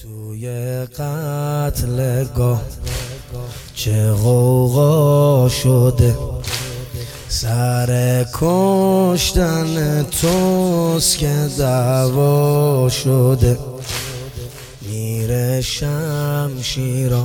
توی قتلگاه چه غوغا شده، سر کشتن توست که دعوا شده. میره شمشیرا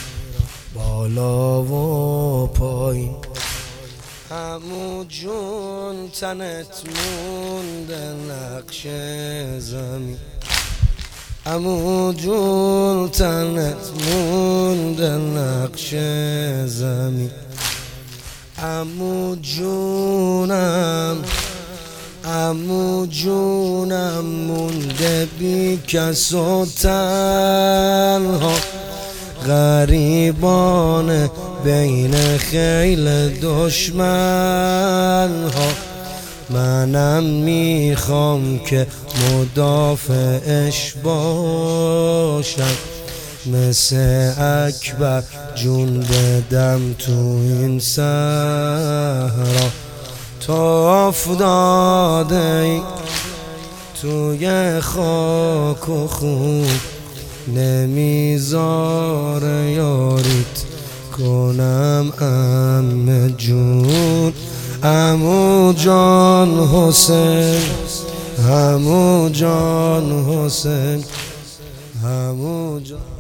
بالا و پایین، عمو جون تنت مونده نقش زمین، عمو جون تنت مونده نقش زمین. عمو جونم مونده بی کس و تنها، غریبانه بین خیل دشمن ها. منم میخوام که مدافعش باشم، مثل اکبر جون بدم تو این صحرا. تا افتاده توی خاک و خون، نمیذاره یاریت کنم عمو جون. عمو جان حسین، عمو جان حسین، عمو جان